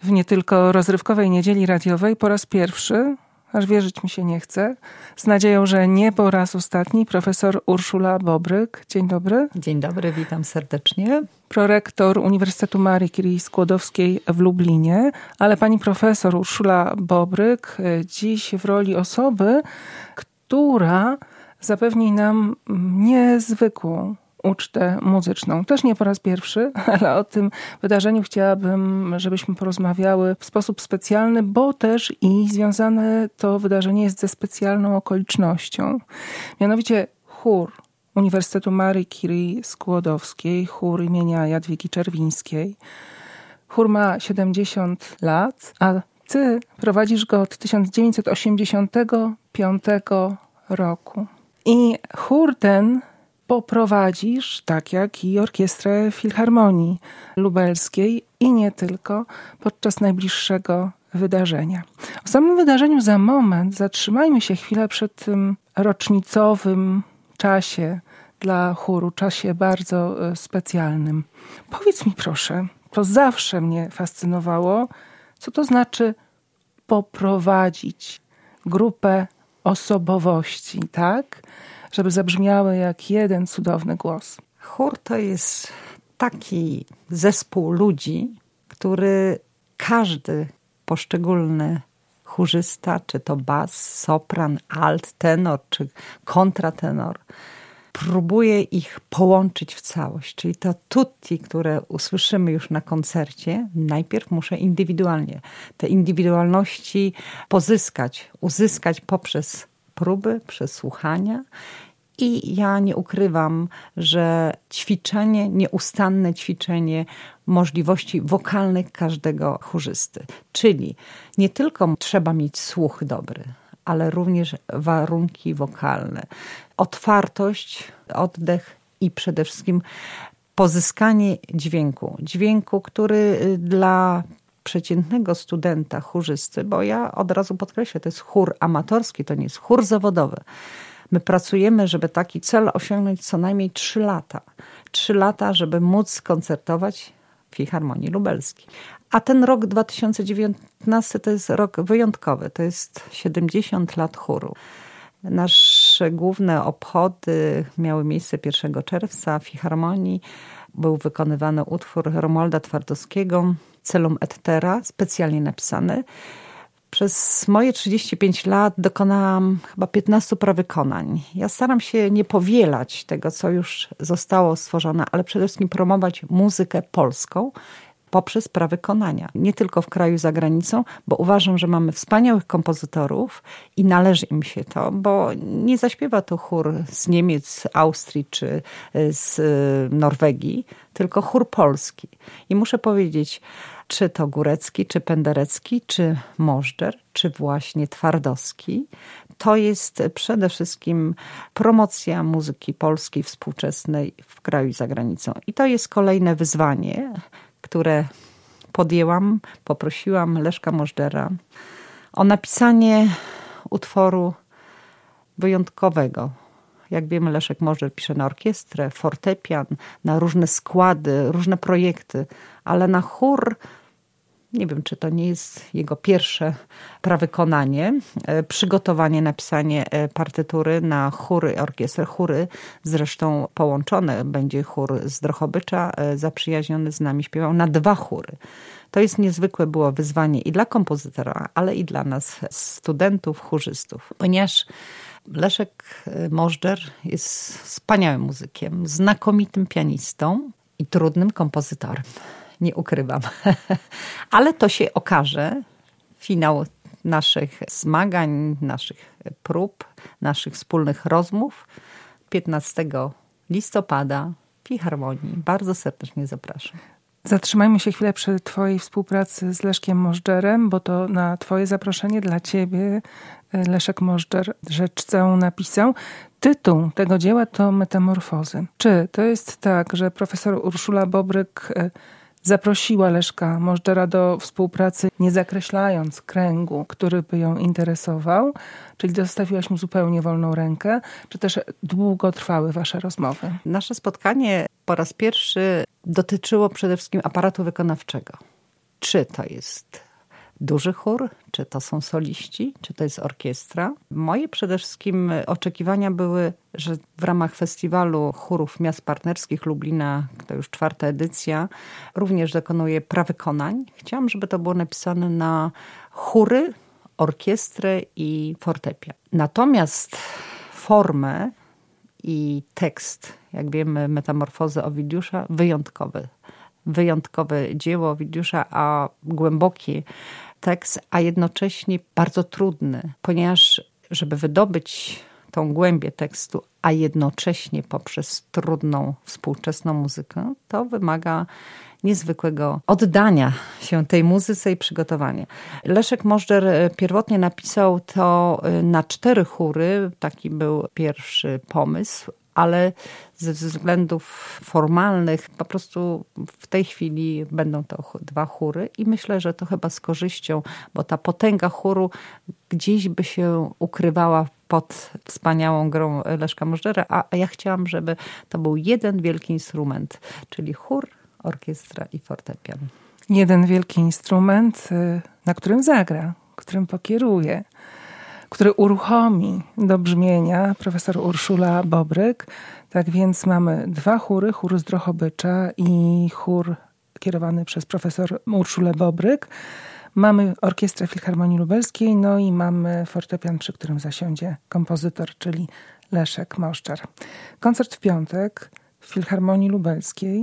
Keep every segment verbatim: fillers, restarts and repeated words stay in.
w nie tylko rozrywkowej niedzieli radiowej po raz pierwszy, aż wierzyć mi się nie chce, z nadzieją, że nie po raz ostatni, profesor Urszula Bobryk. Dzień dobry. Dzień dobry, witam serdecznie. Prorektor Uniwersytetu Marii Curie Skłodowskiej w Lublinie, ale pani profesor Urszula Bobryk dziś w roli osoby, która zapewni nam niezwykłą ucztę muzyczną. Też nie po raz pierwszy, ale o tym wydarzeniu chciałabym, żebyśmy porozmawiały w sposób specjalny, bo też i związane to wydarzenie jest ze specjalną okolicznością. Mianowicie chór Uniwersytetu Marii Curie Skłodowskiej, chór imienia Jadwigi Czerwińskiej. Chór ma siedemdziesiąt lat, a ty prowadzisz go od tysiąc dziewięćset osiemdziesiątego piątego roku. I chór ten poprowadzisz, tak jak i Orkiestrę Filharmonii Lubelskiej i nie tylko, podczas najbliższego wydarzenia. O samym wydarzeniu za moment, zatrzymajmy się chwilę przy tym rocznicowym czasie dla chóru, czasie bardzo specjalnym. Powiedz mi proszę, to zawsze mnie fascynowało, co to znaczy poprowadzić grupę osobowości, tak? Żeby zabrzmiały jak jeden cudowny głos. Chór to jest taki zespół ludzi, który każdy poszczególny chórzysta, czy to bas, sopran, alt, tenor, czy kontratenor, próbuje ich połączyć w całość. Czyli to tutti, które usłyszymy już na koncercie, najpierw muszę indywidualnie te indywidualności pozyskać, uzyskać poprzez próby, przesłuchania. I ja nie ukrywam, że ćwiczenie, nieustanne ćwiczenie możliwości wokalnych każdego chórzysty. Czyli nie tylko trzeba mieć słuch dobry, ale również warunki wokalne. Otwartość, oddech i przede wszystkim pozyskanie dźwięku. Dźwięku, który dla przeciętnego studenta, chórzysty, bo ja od razu podkreślę, to jest chór amatorski, to nie jest chór zawodowy. My pracujemy, żeby taki cel osiągnąć co najmniej trzy lata. Trzy lata, żeby móc koncertować w Filharmonii Lubelskiej. A ten rok dwa tysiące dziewiętnasty to jest rok wyjątkowy. To jest siedemdziesiąt lat chóru. Nasze główne obchody miały miejsce pierwszego czerwca w Filharmonii. Był wykonywany utwór Romualda Twardowskiego Celum et Terra, specjalnie napisany. Przez moje trzydzieści pięć lat dokonałam chyba piętnastu prawykonań. Ja staram się nie powielać tego, co już zostało stworzone, ale przede wszystkim promować muzykę polską poprzez prawykonania. Nie tylko w kraju, za granicą, bo uważam, że mamy wspaniałych kompozytorów i należy im się to, bo nie zaśpiewa to chór z Niemiec, Austrii czy z Norwegii, tylko chór polski. I muszę powiedzieć, czy to Górecki, czy Penderecki, czy Możdżer, czy właśnie Twardowski, to jest przede wszystkim promocja muzyki polskiej współczesnej w kraju i za granicą. I to jest kolejne wyzwanie, które podjęłam, poprosiłam Leszka Możdżera o napisanie utworu wyjątkowego. Jak wiemy, Leszek Możdżer pisze na orkiestrę, fortepian, na różne składy, różne projekty, ale na chór, nie wiem, czy to nie jest jego pierwsze prawykonanie, przygotowanie, napisanie partytury na chóry, orkiestrę, chóry, zresztą połączone będzie chór z Drohobycza, zaprzyjaźniony z nami, śpiewał na dwa chóry. To jest niezwykłe było wyzwanie i dla kompozytora, ale i dla nas, studentów, chórzystów, ponieważ Leszek Możdżer jest wspaniałym muzykiem, znakomitym pianistą i trudnym kompozytorem. Nie ukrywam. Ale to się okaże. Finał naszych zmagań, naszych prób, naszych wspólnych rozmów piętnastego listopada w Filharmonii. Bardzo serdecznie zapraszam. Zatrzymajmy się chwilę przy twojej współpracy z Leszkiem Możdżerem, bo to na twoje zaproszenie dla ciebie Leszek Możdżer rzecz całą napisał. Tytuł tego dzieła to Metamorfozy. Czy to jest tak, że profesor Urszula Bobryk zaprosiła Leszka Możdżera do współpracy, nie zakreślając kręgu, który by ją interesował, czyli zostawiłaś mu zupełnie wolną rękę, czy też długo trwały wasze rozmowy? Nasze spotkanie po raz pierwszy dotyczyło przede wszystkim aparatu wykonawczego. czy to jest duży chór, czy to są soliści, czy to jest orkiestra. Moje przede wszystkim oczekiwania były, że w ramach festiwalu chórów miast partnerskich Lublina, to już czwarta edycja, również dokonuję prawykonań. Chciałam, żeby to było napisane na chóry, orkiestrę i fortepian. Natomiast formę i tekst, jak wiemy, Metamorfozy Owidiusza, wyjątkowy. Wyjątkowe dzieło Owidiusza, a głęboki tekst, a jednocześnie bardzo trudny, ponieważ żeby wydobyć tą głębię tekstu, a jednocześnie poprzez trudną, współczesną muzykę, to wymaga niezwykłego oddania się tej muzyce i przygotowania. Leszek Możdżer pierwotnie napisał to na cztery chóry, taki był pierwszy pomysł, ale ze względów formalnych po prostu w tej chwili będą to dwa chóry i myślę, że to chyba z korzyścią, bo ta potęga chóru gdzieś by się ukrywała pod wspaniałą grą Leszka Możdżera, a ja chciałam, żeby to był jeden wielki instrument, czyli chór, orkiestra i fortepian. Jeden wielki instrument, na którym zagra, którym pokieruje, który uruchomi do brzmienia profesor Urszula Bobryk. Tak więc mamy dwa chóry, chór z Drohobycza i chór kierowany przez profesor Urszulę Bobryk. Mamy orkiestrę Filharmonii Lubelskiej, no i mamy fortepian, przy którym zasiądzie kompozytor, czyli Leszek Możdżer. Koncert w piątek w Filharmonii Lubelskiej.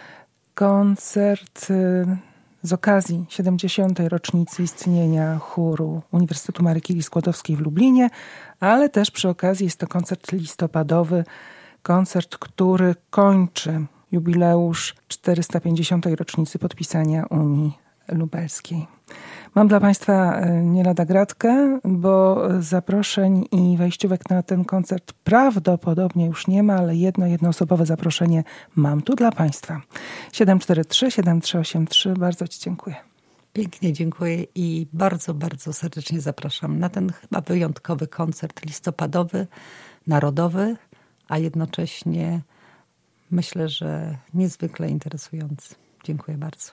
Koncert z okazji siedemdziesiątej rocznicy istnienia chóru Uniwersytetu Marii Curie-Skłodowskiej w Lublinie, ale też przy okazji jest to koncert listopadowy, koncert, który kończy jubileusz czterysta pięćdziesiątej rocznicy podpisania Unii Lubelskiej. Mam dla Państwa nie lada gratkę, bo zaproszeń i wejściówek na ten koncert prawdopodobnie już nie ma, ale jedno jednoosobowe zaproszenie mam tu dla Państwa. siedem cztery trzy siedem trzy osiem trzy. Bardzo Ci dziękuję. Pięknie dziękuję i bardzo, bardzo serdecznie zapraszam na ten chyba wyjątkowy koncert listopadowy, narodowy, a jednocześnie myślę, że niezwykle interesujący. Dziękuję bardzo.